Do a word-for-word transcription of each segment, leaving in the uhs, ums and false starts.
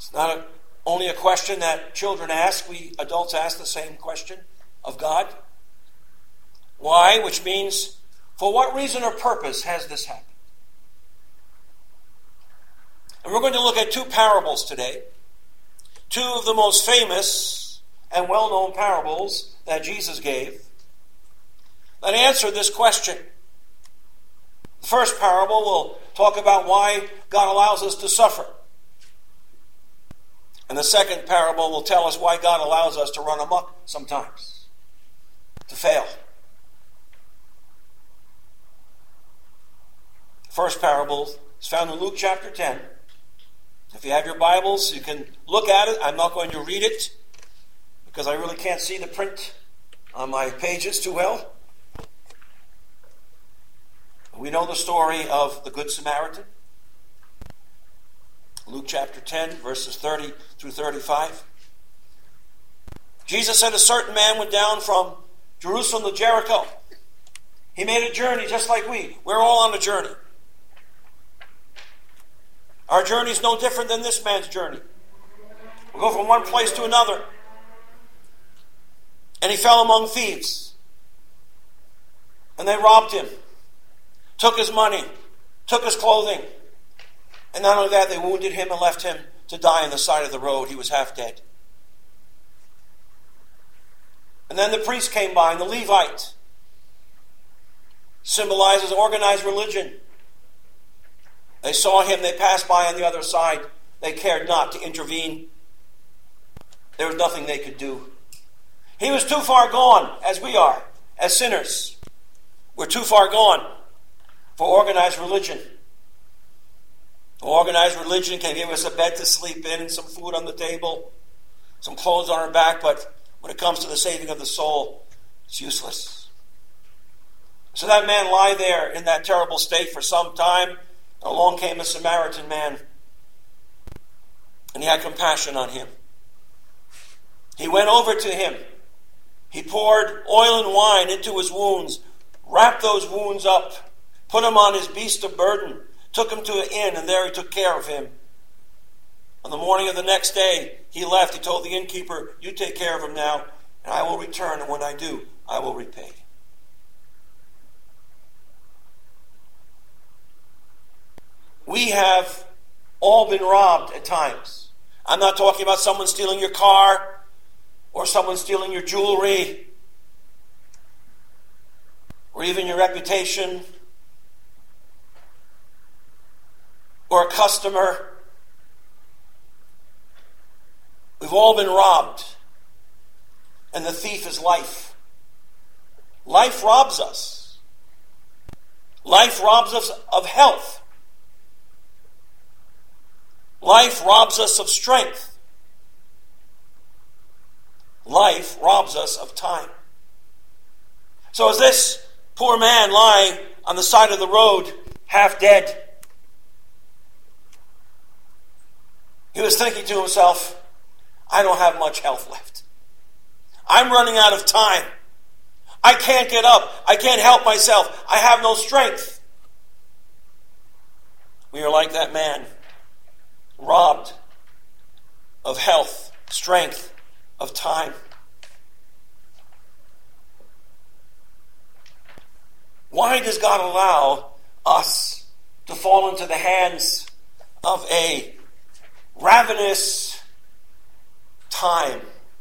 It's not a, only a question that children ask. We adults ask the same question of God. Why? Which means, for what reason or purpose has this happened? And we're going to look at two parables today. Two of the most famous and well-known parables that Jesus gave that answer this question. The first parable will talk about why God allows us to suffer. And the second parable will tell us why God allows us to run amok sometimes, to fail. The first parable is found in Luke chapter ten. If you have your Bibles, you can look at it. I'm not going to read it because I really can't see the print on my pages too well. We know the story of the Good Samaritan. Luke chapter ten, verses thirty through thirty-five. Jesus said a certain man went down from Jerusalem to Jericho. He made a journey just like we. We're all on a journey. Our journey is no different than this man's journey. We go from one place to another. And he fell among thieves. And they robbed him. Took his money. Took his clothing. And not only that, they wounded him and left him to die on the side of the road. He was half dead. And then the priest came by, and the Levite symbolizes organized religion. They saw him, they passed by on the other side. They cared not to intervene. There was nothing they could do. He was too far gone, as we are, as sinners. We're too far gone for organized religion. Organized religion can give us a bed to sleep in and some food on the table, some clothes on our back, but when it comes to the saving of the soul, it's useless. So that man lay there in that terrible state for some time. Along came a Samaritan man, and he had compassion on him. He went over to him. He poured oil and wine into his wounds, wrapped those wounds up, put him on his beast of burden, took him to an inn, and there he took care of him. On the morning of the next day, he left. He told the innkeeper, "You take care of him now, and I will return, and when I do, I will repay." We have all been robbed at times. I'm not talking about someone stealing your car or someone stealing your jewelry or even your reputation or a customer. We've all been robbed. And the thief is life. Life robs us. Life robs us of health. Life robs us of strength. Life robs us of time. So as this poor man lying on the side of the road, half dead, he was thinking to himself, I don't have much health left. I'm running out of time. I can't get up. I can't help myself. I have no strength. We are like that man, robbed of health, strength, of time. Why does God allow us to fall into the hands of a ravenous time?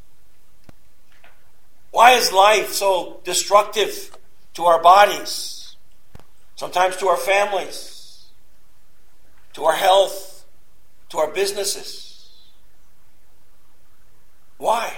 Why is life so destructive to our bodies, sometimes to our families, to our health, to our businesses? Why?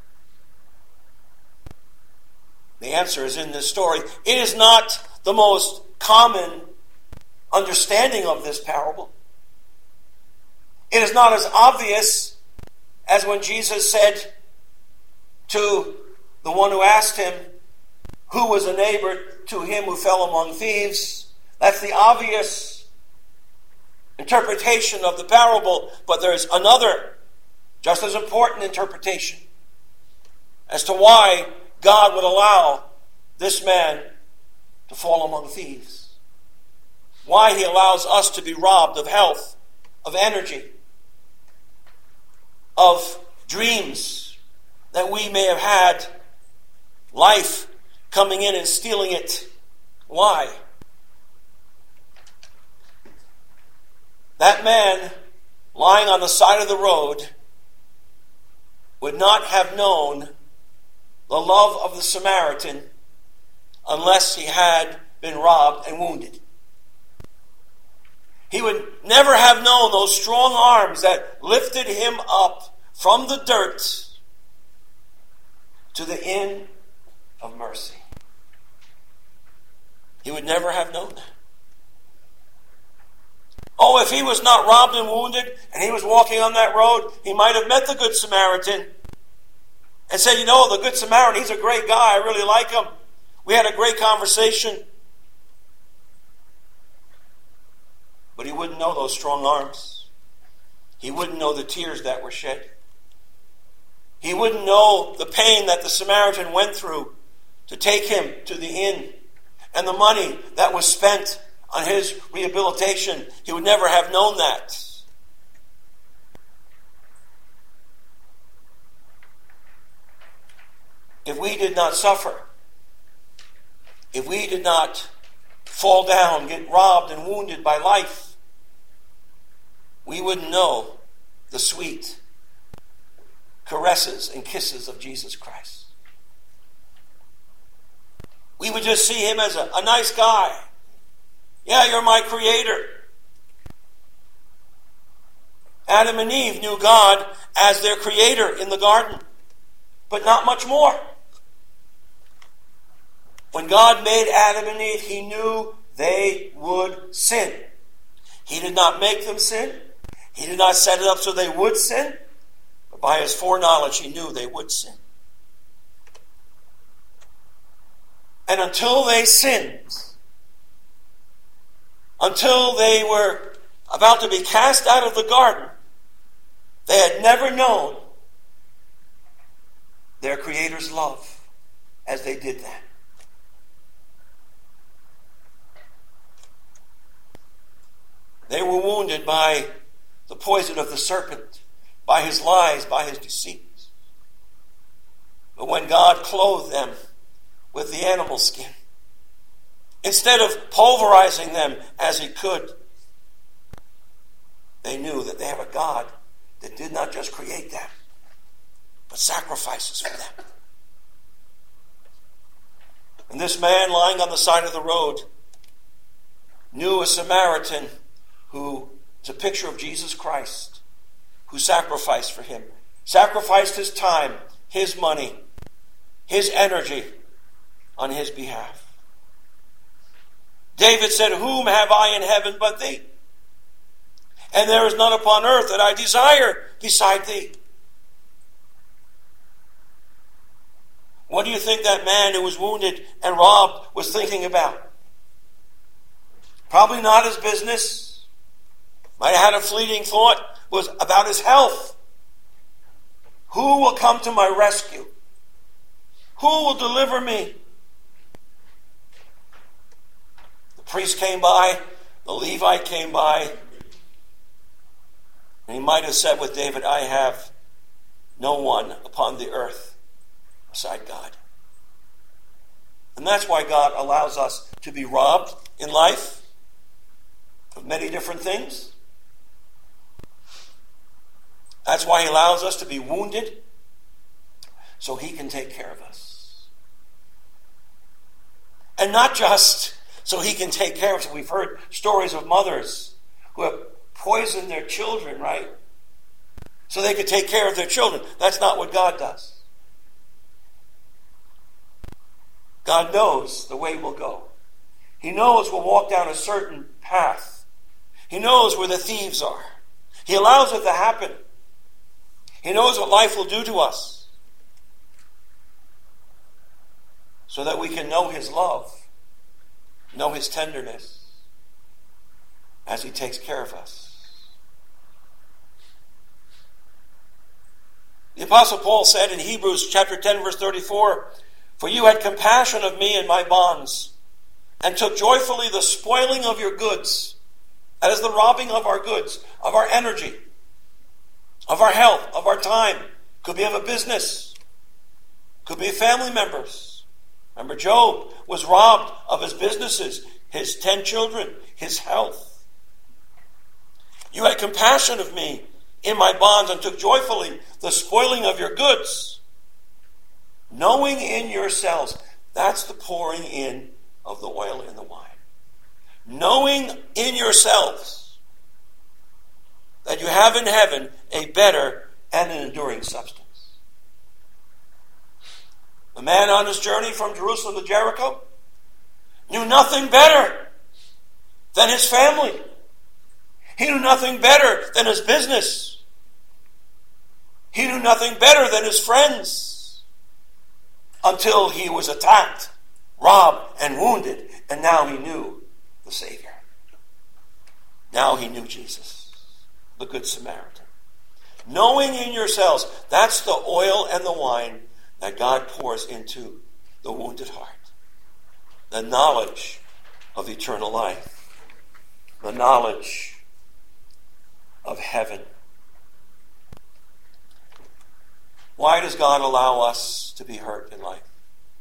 The answer is in this story. It is not the most common understanding of this parable. It is not as obvious as when Jesus said to the one who asked him, who was a neighbor to him who fell among thieves. That's the obvious interpretation of the parable, but there's another, just as important interpretation as to why God would allow this man to fall among thieves. Why he allows us to be robbed of health, of energy. of dreams that we may have had, life coming in and stealing it. Why? That man lying on the side of the road would not have known the love of the Samaritan unless he had been robbed and wounded. He would never have known those strong arms that lifted him up from the dirt to the inn of mercy. He would never have known that. Oh, if he was not robbed and wounded and he was walking on that road, he might have met the Good Samaritan and said, you know, the Good Samaritan, he's a great guy. I really like him. We had a great conversation. But he wouldn't know those strong arms. He wouldn't know the tears that were shed. He wouldn't know the pain that the Samaritan went through to take him to the inn, and the money that was spent on his rehabilitation. He would never have known that. If we did not suffer, if we did not fall down, get robbed and wounded by life, we wouldn't know the sweet caresses and kisses of Jesus Christ. We would just see him as a, a nice guy. Yeah, you're my creator. Adam and Eve knew God as their creator in the garden, but not much more. When God made Adam and Eve, he knew they would sin. He did not make them sin. He did not set it up so they would sin. But by his foreknowledge, he knew they would sin. And until they sinned, until they were about to be cast out of the garden, they had never known their Creator's love as they did that. They were wounded by the poison of the serpent, by his lies, by his deceits. But when God clothed them with the animal skin, instead of pulverizing them as he could, they knew that they have a God that did not just create them, but sacrifices for them. And this man lying on the side of the road knew a Samaritan who is a picture of Jesus Christ, who sacrificed for him, sacrificed his time, his money, his energy on his behalf. David said, whom have I in heaven but thee? And there is none upon earth that I desire beside thee. What do you think that man who was wounded and robbed was thinking about? Probably not his business. Might have had a fleeting thought, was about his health. Who will come to my rescue? Who will deliver me? The priest came by, the Levite came by, and he might have said with David, I have no one upon the earth beside God. And that's why God allows us to be robbed in life of many different things. That's why he allows us to be wounded, so he can take care of us. And not just so he can take care of us. We've heard stories of mothers who have poisoned their children, right? So they could take care of their children. That's not what God does. God knows the way we'll go. He knows we'll walk down a certain path. He knows where the thieves are. He allows it to happen. He knows what life will do to us, so that we can know his love, know his tenderness, as he takes care of us. The Apostle Paul said in Hebrews chapter ten, verse thirty-four, for you had compassion of me in my bonds, and took joyfully the spoiling of your goods. That is the robbing of our goods, of our energy, of our health, of our time. Could be of a business. Could be family members. Remember, Job was robbed of his businesses, his ten children, his health. You had compassion of me in my bonds and took joyfully the spoiling of your goods. Knowing in yourselves, that's the pouring in of the oil and the wine. Knowing in yourselves that you have in heaven a better and an enduring substance. The man on his journey from Jerusalem to Jericho knew nothing better than his family. He knew nothing better than his business. He knew nothing better than his friends until he was attacked, robbed, and wounded. And now he knew the Savior. Now he knew Jesus, the Good Samaritan. Knowing in yourselves, that's the oil and the wine that God pours into the wounded heart. The knowledge of eternal life. The knowledge of heaven. Why does God allow us to be hurt in life?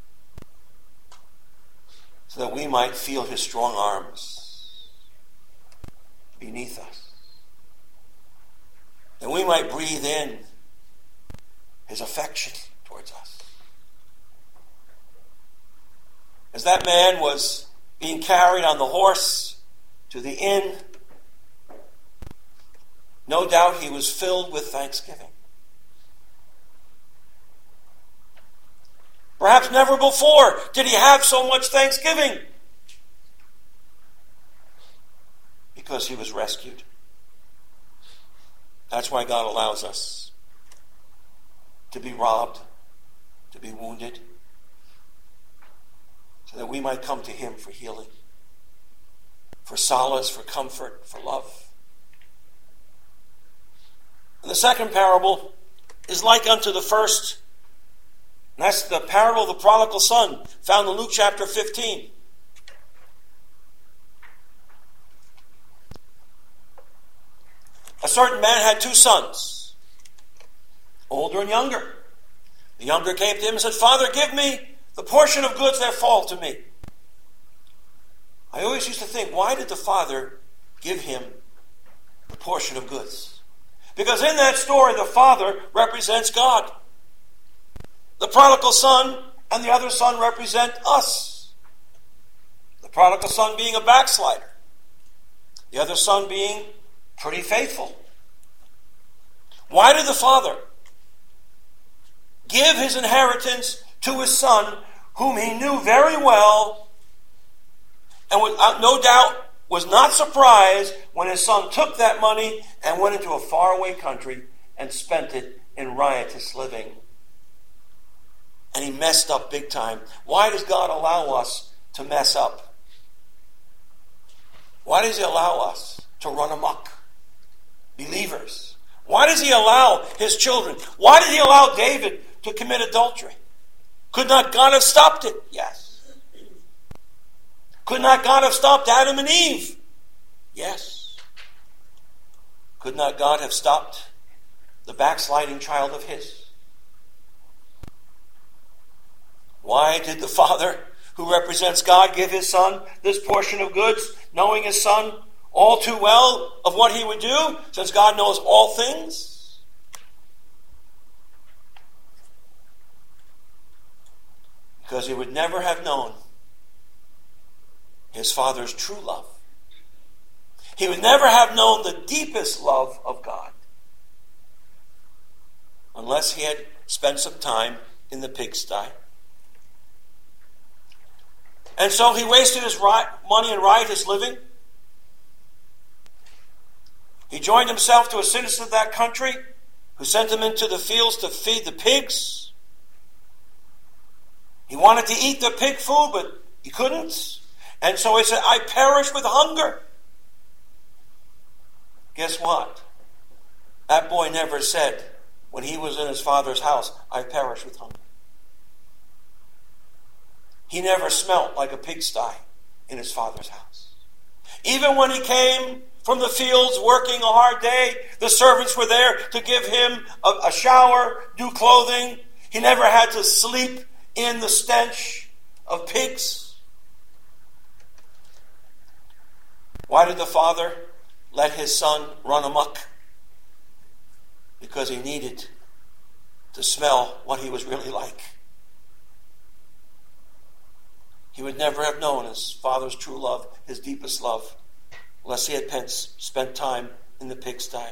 So that we might feel his strong arms beneath us. That we might breathe in his affection towards us. As that man was being carried on the horse to the inn, no doubt he was filled with thanksgiving. Perhaps never before did he have so much thanksgiving. Because he was rescued. That's why God allows us to be robbed, to be wounded, so that we might come to him for healing, for solace, for comfort, for love. And the second parable is like unto the first. And that's the parable of the prodigal son, found in Luke chapter fifteen. A certain man had two sons, older and younger. The younger came to him and said, Father, give me the portion of goods that fall to me. I always used to think, why did the father give him the portion of goods? Because in that story, the father represents God. The prodigal son and the other son represent us. The prodigal son being a backslider. The other son being pretty faithful. Why did the father give his inheritance to his son, whom he knew very well, and was, no doubt was not surprised when his son took that money and went into a faraway country and spent it in riotous living? And he messed up big time. Why does God allow us to mess up? Why does he allow us to run amok? Believers. Why does he allow his children? Why did he allow David to commit adultery? Could not God have stopped it? Yes. Could not God have stopped Adam and Eve? Yes. Could not God have stopped the backsliding child of his? Why did the father, who represents God, give his son this portion of goods, knowing his son all too well of what he would do, since God knows all things? Because he would never have known his father's true love. He would never have known the deepest love of God unless he had spent some time in the pigsty. And so he wasted his money in riotous living. He joined himself to a citizen of that country who sent him into the fields to feed the pigs. He wanted to eat the pig food, but he couldn't. And so he said, I perish with hunger. Guess what? That boy never said, when he was in his father's house, I perish with hunger. He never smelt like a pigsty in his father's house. Even when he came from the fields working a hard day. The servants were there to give him a, a shower, new clothing. He never had to sleep in the stench of pigs. Why did the father let his son run amok? Because he needed to smell what he was really like. He would never have known his father's true love, his deepest love, unless he had spent time in the pigsty.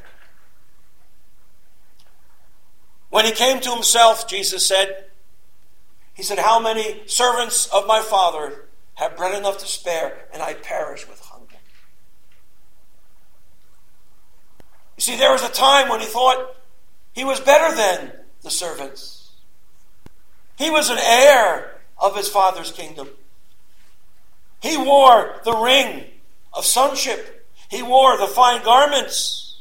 When he came to himself, Jesus said, he said, how many servants of my father have bread enough to spare, and I perish with hunger? You see, there was a time when he thought he was better than the servants. He was an heir of his father's kingdom. He wore the ring of sonship. He wore the fine garments.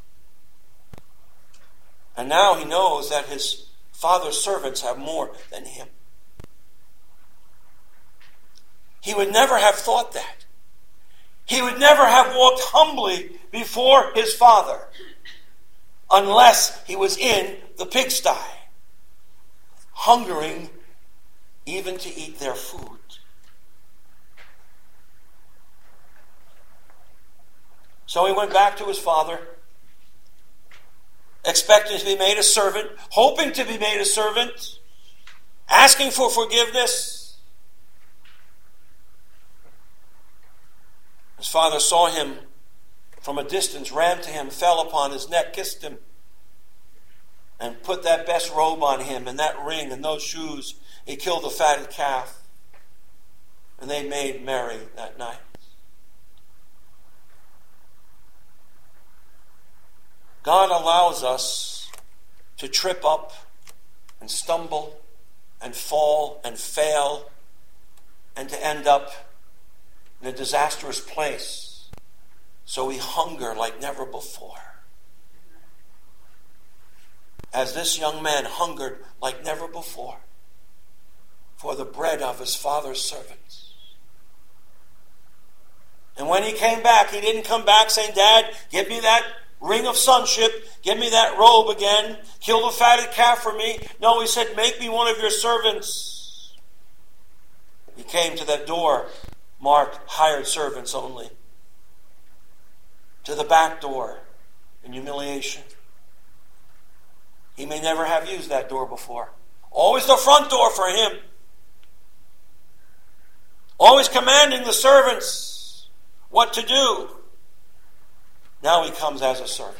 And now he knows that his father's servants have more than him. He would never have thought that. He would never have walked humbly before his father unless he was in the pigsty, hungering even to eat their food. So he went back to his father, expecting to be made a servant, hoping to be made a servant, asking for forgiveness. His father saw him from a distance, ran to him, fell upon his neck, kissed him, and put that best robe on him and that ring and those shoes. He killed a fatted calf, and they made merry that night. God allows us to trip up and stumble and fall and fail and to end up in a disastrous place, so we hunger like never before. As this young man hungered like never before for the bread of his father's servants. And when he came back, he didn't come back saying, Dad, give me that ring of sonship, give me that robe again, kill the fatted calf for me. No, he said, make me one of your servants. He came to that door marked hired servants only, to the back door in humiliation. He may never have used that door before. Always the front door for him. Always commanding the servants what to do. Now he comes as a servant.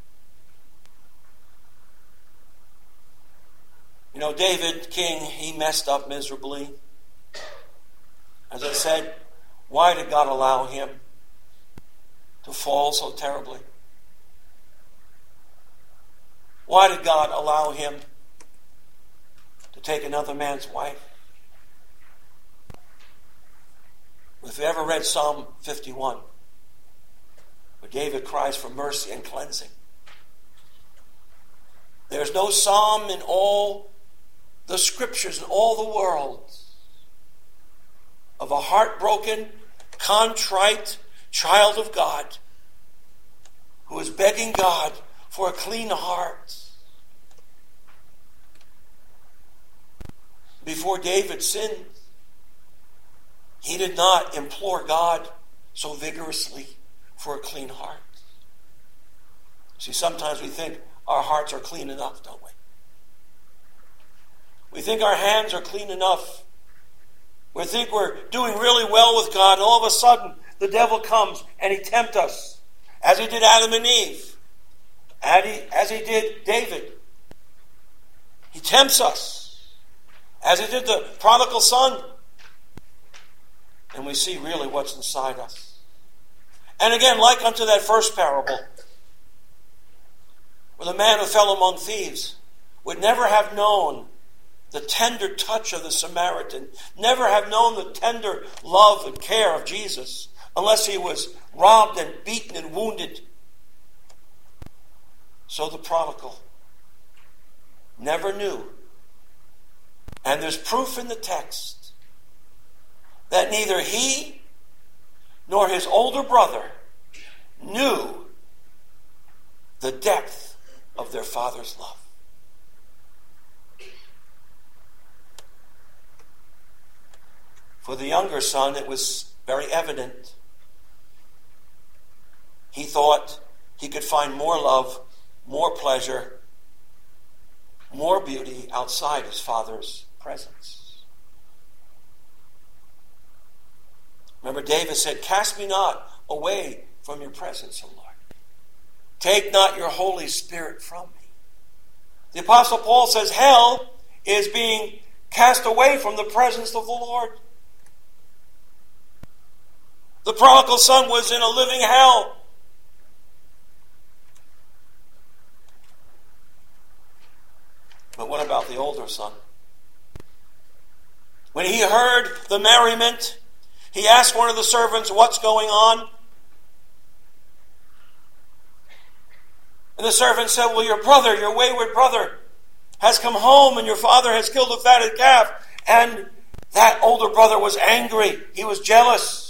You know, David, king, he messed up miserably. As I said, why did God allow him to fall so terribly? Why did God allow him to take another man's wife? If you ever read Psalm fifty-one, where David cries for mercy and cleansing, there's no psalm in all the scriptures, in all the world, of a heartbroken, contrite child of God who is begging God for a clean heart. Before David sinned, he did not implore God so vigorously for a clean heart. See, sometimes we think our hearts are clean enough, don't we? We think our hands are clean enough. We think we're doing really well with God, and all of a sudden the devil comes and he tempts us, as he did Adam and Eve, as he did David. He tempts us, as he did the prodigal son. And we see really what's inside us. And again, like unto that first parable, where the man who fell among thieves would never have known the tender touch of the Samaritan, never have known the tender love and care of Jesus, unless he was robbed and beaten and wounded. So the prodigal never knew. And there's proof in the text that neither he nor his older brother knew the depth of their father's love. For the younger son, it was very evident. He thought he could find more love, more pleasure, more beauty outside his father's presence. Remember, David said, "Cast me not away from your presence, O Lord. Take not your Holy Spirit from me." The Apostle Paul says hell is being cast away from the presence of the Lord. The prodigal son was in a living hell. But what about the older son? When he heard the merriment, he asked one of the servants, "What's going on?" And the servant said, "Well, your brother, your wayward brother, has come home and your father has killed a fatted calf." And that older brother was angry. He was jealous.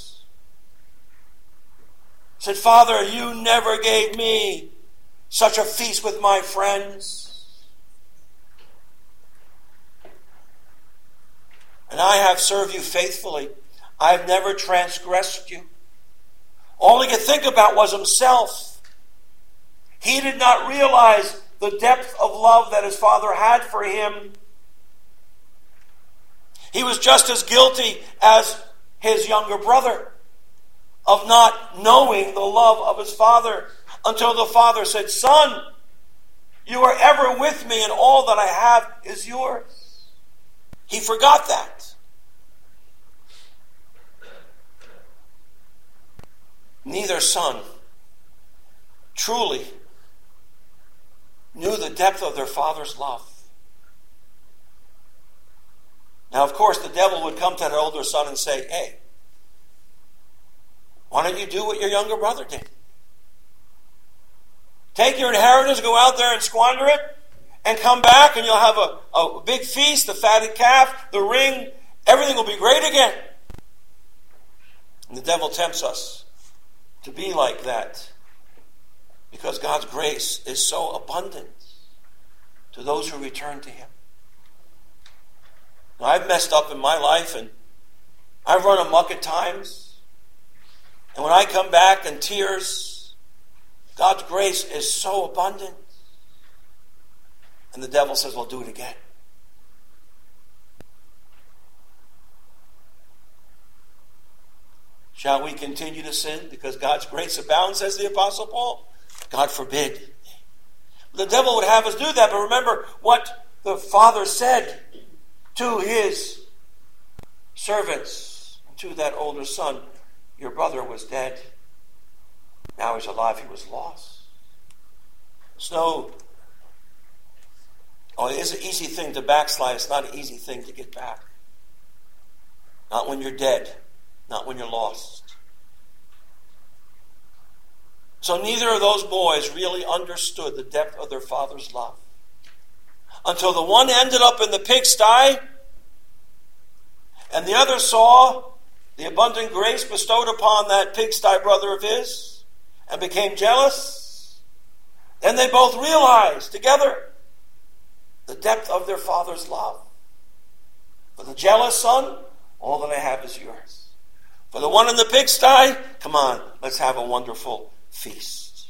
Said, "Father, you never gave me such a feast with my friends. And I have served you faithfully. I have never transgressed you." All he could think about was himself. He did not realize the depth of love that his father had for him. He was just as guilty as his younger brother of not knowing the love of his father, until the father said, "Son, you are ever with me, and all that I have is yours." He forgot that. Neither son truly knew the depth of their father's love. Now, of course, the devil would come to that older son and say, "Hey, why don't you do what your younger brother did? Take your inheritance, go out there and squander it, and come back and you'll have a, a big feast, the fatted calf, the ring, everything will be great again." And the devil tempts us to be like that because God's grace is so abundant to those who return to him. Now, I've messed up in my life and I've run amok at times. And when I come back in tears, God's grace is so abundant. And the devil says, "Well, do it again." Shall we continue to sin because God's grace abounds, says the Apostle Paul? God forbid. The devil would have us do that, but remember what the father said to his servants, to that older son. "Your brother was dead. Now he's alive. He was lost." It's no, oh, it is an easy thing to backslide. It's not an easy thing to get back. Not when you're dead. Not when you're lost. So neither of those boys really understood the depth of their father's love. Until the one ended up in the pigsty, and the other saw the abundant grace bestowed upon that pigsty brother of his, and became jealous. Then they both realized together the depth of their father's love. For the jealous son, all that I have is yours. For the one in the pigsty, come on, let's have a wonderful feast.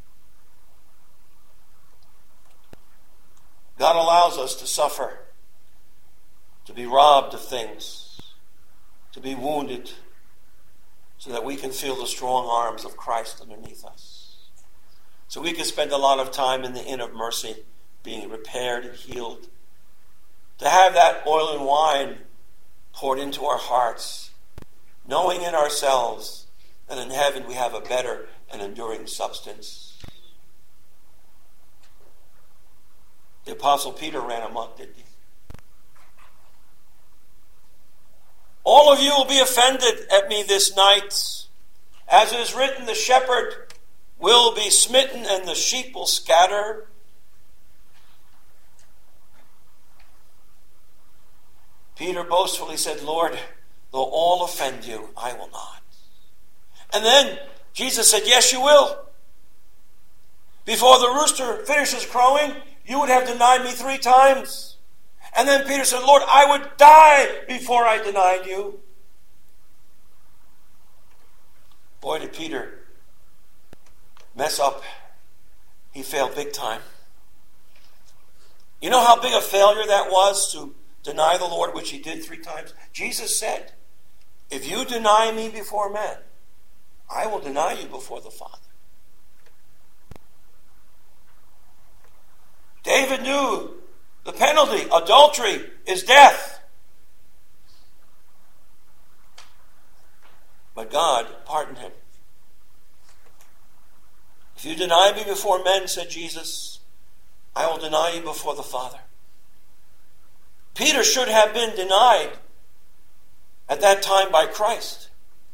God allows us to suffer, to be robbed of things, to be wounded, so that we can feel the strong arms of Christ underneath us. So we can spend a lot of time in the Inn of Mercy, being repaired and healed. To have that oil and wine poured into our hearts, knowing in ourselves that in heaven we have a better and enduring substance. The Apostle Peter ran amok, didn't he? "All of you will be offended at me this night. As it is written, the shepherd will be smitten and the sheep will scatter." Peter boastfully said, "Lord, though all offend you, I will not." And then Jesus said, yes, you will. Before the rooster finishes crowing, you would have denied me three times. And then Peter said, Lord, I would die before I denied you. Boy, did Peter mess up. He failed big time. You know how big a failure that was to deny the Lord, which he did three times? Jesus said, if you deny me before men, I will deny you before the Father. David knew the penalty, adultery, is death. But God pardoned him. If you deny me before men, said Jesus, I will deny you before the Father. Peter should have been denied at that time by Christ.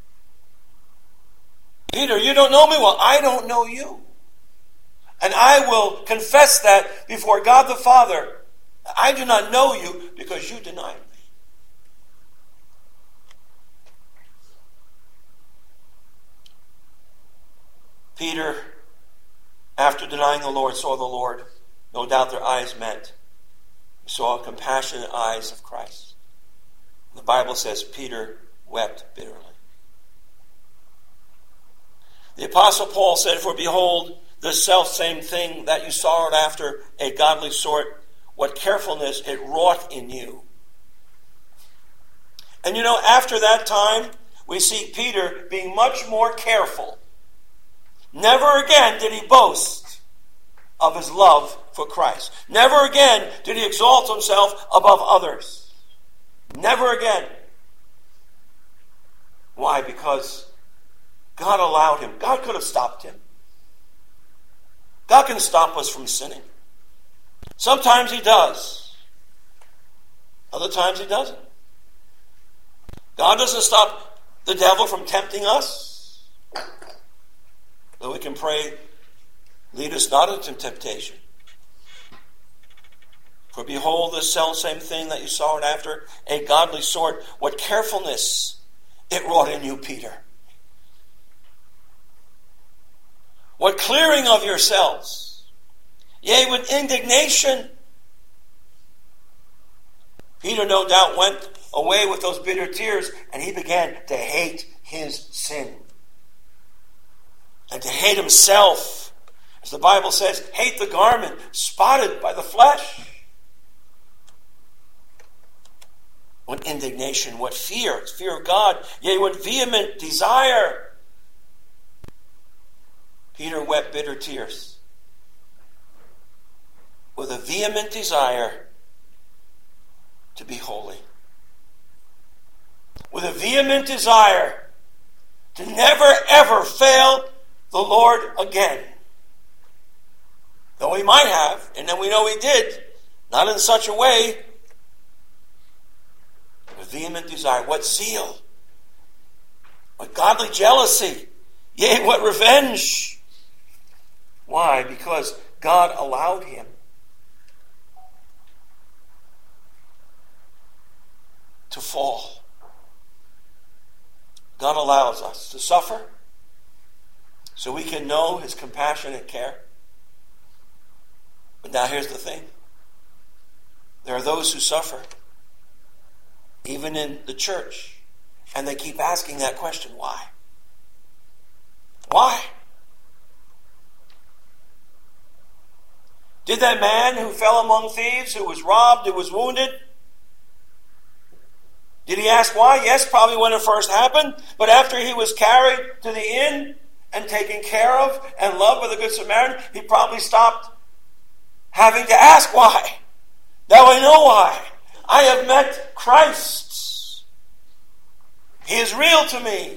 Peter, you don't know me well. I don't know you. And I will confess that before God the Father. I do not know you because you denied me. Peter, after denying the Lord, saw the Lord. No doubt their eyes met. He saw compassionate eyes of Christ. The Bible says Peter wept bitterly. The Apostle Paul said, for behold, the selfsame thing that you sought after a godly sort, what carefulness it wrought in you. And you know, after that time, we see Peter being much more careful. Never again did he boast of his love for Christ. Never again did he exalt himself above others. Never again. Why? Because God allowed him. God could have stopped him. God can stop us from sinning. Sometimes he does. Other times he doesn't. God doesn't stop the devil from tempting us. But we can pray, lead us not into temptation. For behold, the selfsame thing that you sought after, a godly sort, what carefulness it wrought in you, Peter. What clearing of yourselves, yea, with indignation. Peter no doubt went away with those bitter tears, and he began to hate his sin. And to hate himself. As the Bible says, hate the garment spotted by the flesh. What indignation, what fear, fear of God, yea, what vehement desire. Peter wept bitter tears with a vehement desire to be holy. With a vehement desire to never ever fail the Lord again. Though he might have, and then we know he did, not in such a way. With vehement desire, what zeal, what godly jealousy, yea, what revenge. Why? Because God allowed him to fall. God allows us to suffer so we can know his compassionate care. But now here's the thing. There are those who suffer, even in the church, and they keep asking that question, why? Why? Did that man who fell among thieves, who was robbed, who was wounded, did he ask why? Yes, probably when it first happened. But after he was carried to the inn and taken care of and loved by the Good Samaritan, he probably stopped having to ask why. Now I know why. I have met Christ. He is real to me.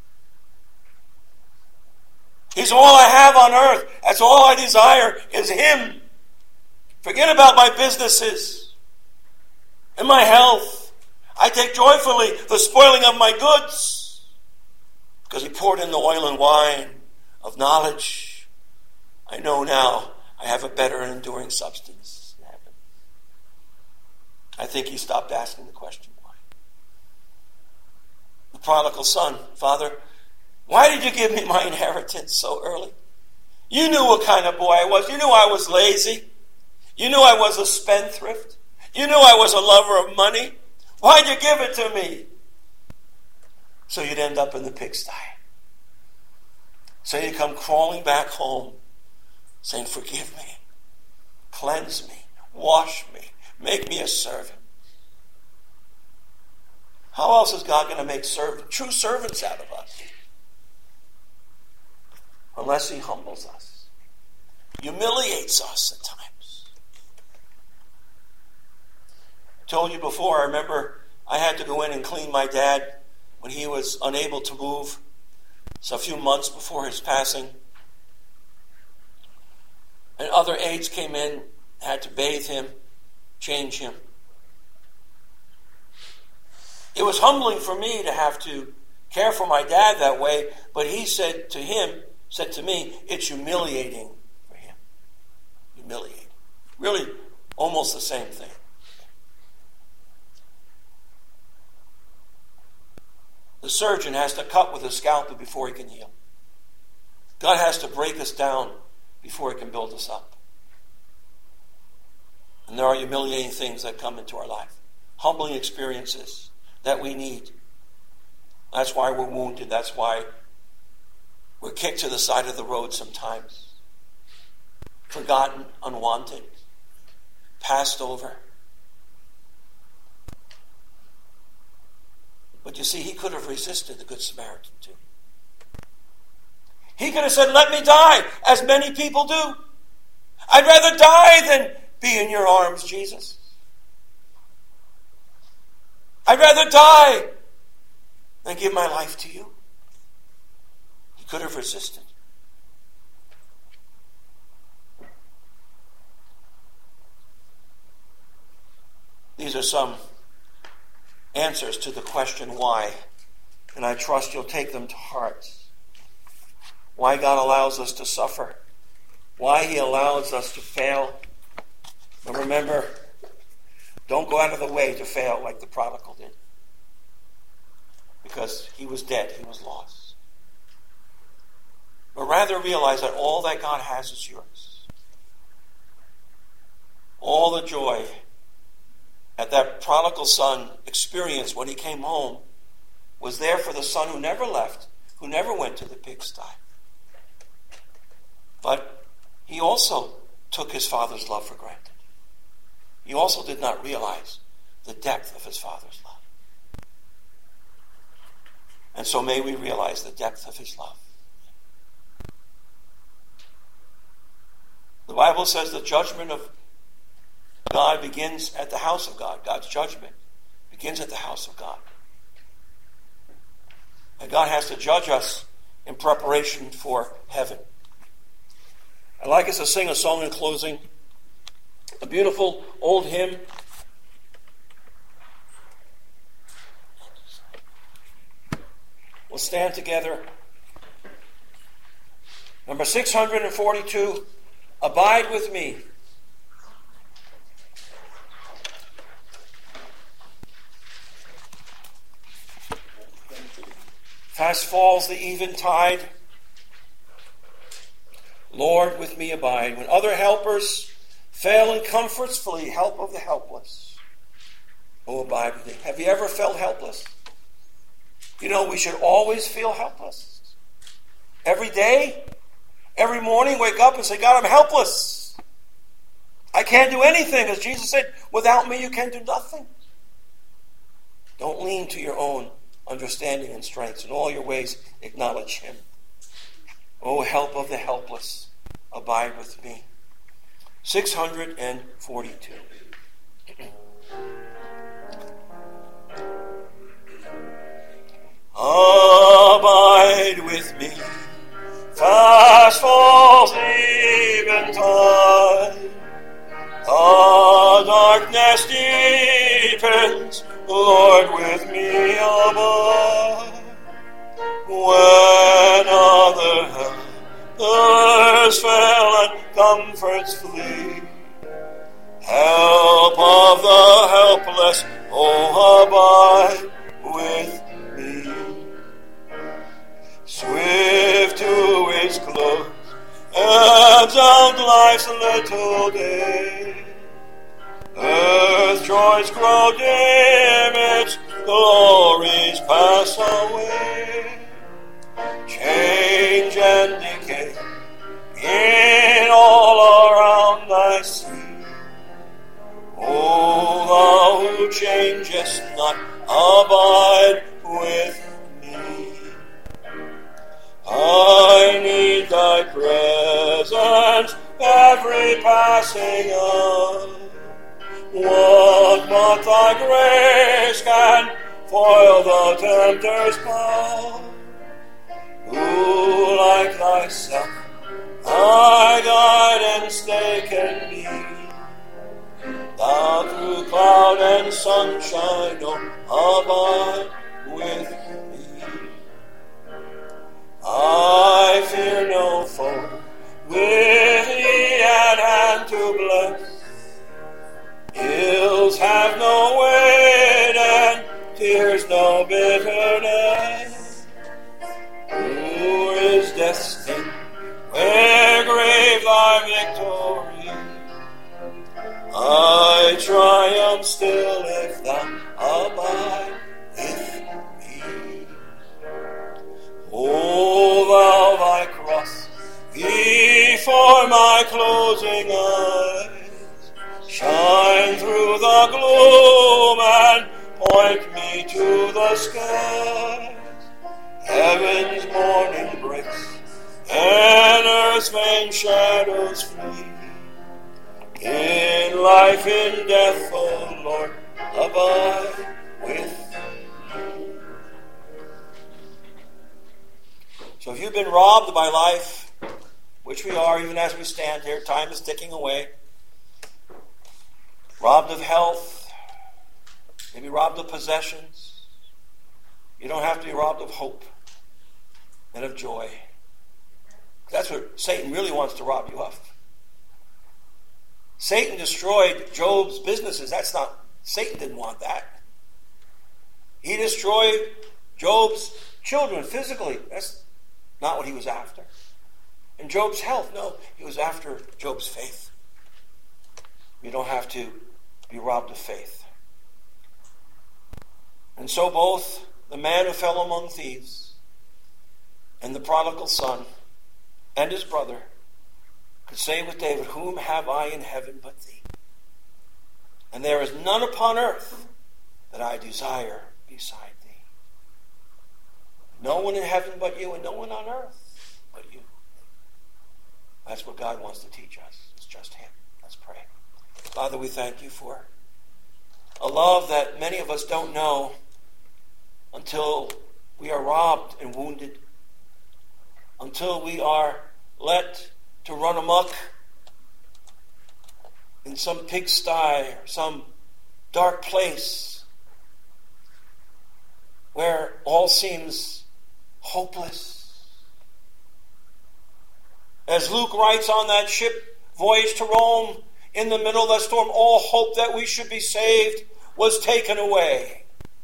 He's all I have on earth. That's all I desire is him. Forget about my businesses and my health. I take joyfully the spoiling of my goods because he poured in the oil and wine of knowledge. I know now I have a better and enduring substance in heaven. I think he stopped asking the question why. The prodigal son, Father, Why did you give me my inheritance so early? You knew what kind of boy I was. You knew I was lazy. You knew I was a spendthrift. You knew I was a lover of money. Why'd you give it to me? So you'd end up in the pigsty. So you'd come crawling back home saying, forgive me, cleanse me, wash me, make me a servant. How else is God going to make servant, true servants out of us? Unless he humbles us, humiliates us at times. I told you before, I remember I had to go in and clean my dad when he was unable to move. So a few months before his passing. And other aides came in, had to bathe him, change him. It was humbling for me to have to care for my dad that way, but he said to him, said to me, it's humiliating for him. Humiliating. Really, almost the same thing. The surgeon has to cut with a scalpel before he can heal. God has to break us down before he can build us up. And there are humiliating things that come into our life. Humbling experiences that we need. That's why we're wounded. That's why we're kicked to the side of the road sometimes. Forgotten, unwanted, passed over. But you see, he could have resisted the Good Samaritan too. He could have said, let me die, as many people do. I'd rather die than be in your arms, Jesus. I'd rather die than give my life to you. He could have resisted. These are some answers to the question why, and I trust you'll take them to heart. Why God allows us to suffer, why he allows us to fail. But remember, don't go out of the way to fail like the prodigal did, because he was dead, he was lost. But rather realize that all that God has is yours. All the joy that that prodigal son experienced when he came home was there for the son who never left, who never went to the pigsty. But he also took his father's love for granted. He also did not realize the depth of his father's love. And so may we realize the depth of his love. The Bible says the judgment of God begins at the house of God. God's judgment begins at the house of God. And God has to judge us in preparation for heaven. I'd like us to sing a song in closing. A beautiful old hymn. We'll stand together. Number six hundred forty-two, Abide With Me. Fast falls the eventide. Lord, with me abide. When other helpers fail and comforts flee, help of the helpless. Oh, abide with me. Have you ever felt helpless? You know, we should always feel helpless. Every day, every morning, wake up and say, God, I'm helpless. I can't do anything. As Jesus said, without me, you can do nothing. Don't lean to your own understanding and strengths. In all your ways, acknowledge him. O help of the helpless, abide with me. six hundred forty-two. Abide with me. Fast falls eventide. The darkness deepens. Lord, with me abide. When other helpers fail and comforts flee, help of the helpless, oh, abide with me. Sweet joys grow dim, its glories pass away. Change and decay in all around I see. O thou who changest not, abide with me. I need thy presence every passing hour. What but thy grace can foil the tempter's power? Who like thyself thy guide and stay can be? Thou through cloud and sunshine, oh, abide with me. I fear no foe, with thee at hand to bless. Ills have no weight and tears no bitterness. Who is destined where grave thy victory? I triumph still if thou abide with me. Hold thou thy cross before my closing eyes. Shine through the gloom and point me to the skies. Heaven's morning breaks and earth's vain shadows flee. In life, in death, O Lord, abide with me. So if you've been robbed by life, which we are even as we stand here, time is ticking away, robbed of health, maybe robbed of possessions, you don't have to be robbed of hope and of joy. That's what Satan really wants to rob you of. Satan destroyed Job's businesses. That's not, Satan didn't want that. He destroyed Job's children physically. That's not what he was after. And Job's health, no, he was after Job's faith. You don't have to be robbed of faith. And so both the man who fell among thieves and the prodigal son and his brother could say with David, whom have I in heaven but thee? And there is none upon earth that I desire beside thee. No one in heaven but you, and no one on earth but you. That's what God wants to teach us. It's just him. Let's pray. Father, we thank you for a love that many of us don't know until we are robbed and wounded, until we are let to run amok in some pigsty or some dark place where all seems hopeless. As Luke writes on that ship voyage to Rome, in the middle of that storm, all hope that we should be saved was taken away.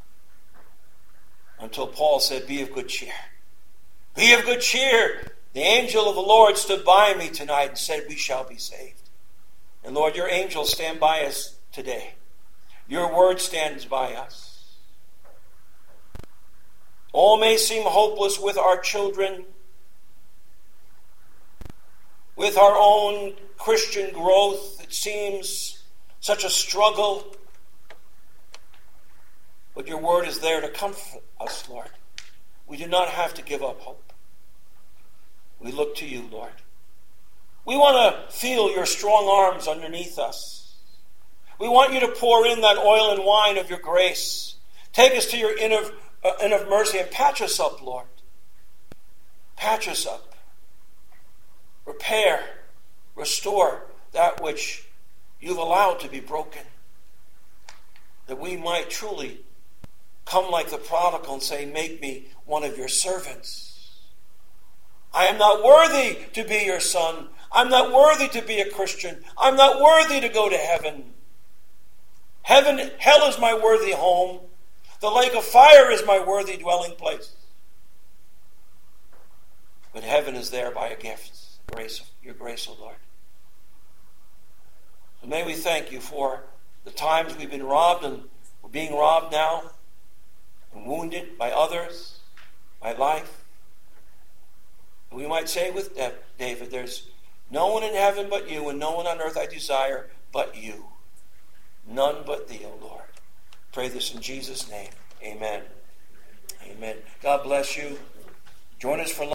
Until Paul said, be of good cheer. Be of good cheer. The angel of the Lord stood by me tonight and said, we shall be saved. And Lord, your angels stand by us today. Your word stands by us. All may seem hopeless with our children, with our own Christian growth. It seems such a struggle. But your word is there to comfort us, Lord. We do not have to give up hope. We look to you, Lord. We want to feel your strong arms underneath us. We want you to pour in that oil and wine of your grace. Take us to your inn of, uh, inn of mercy and patch us up, Lord. Patch us up. Repair, restore that which you've allowed to be broken. That we might truly come like the prodigal and say, make me one of your servants. I am not worthy to be your son. I'm not worthy to be a Christian. I'm not worthy to go to heaven. Heaven, hell is my worthy home. The lake of fire is my worthy dwelling place. But heaven is there by a gift, grace, your grace, O Lord. So may we thank you for the times we've been robbed and we're being robbed now and wounded by others, by life. We might say with David, there's no one in heaven but you, and no one on earth I desire but you. None but thee, O Lord. Pray this in Jesus' name. Amen. Amen. God bless you. Join us for